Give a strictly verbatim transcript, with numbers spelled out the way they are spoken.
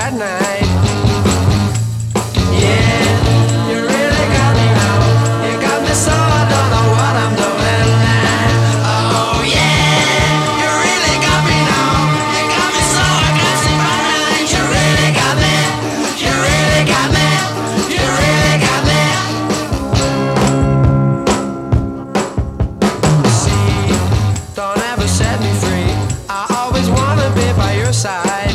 at night. Yeah, you really got me now. You got me so I don't know what I'm doing. Oh yeah, you really got me now. You got me so I can't see my mind. You really got me. You really got me. You really got me. See, don't ever set me free. I always wanna be by your side.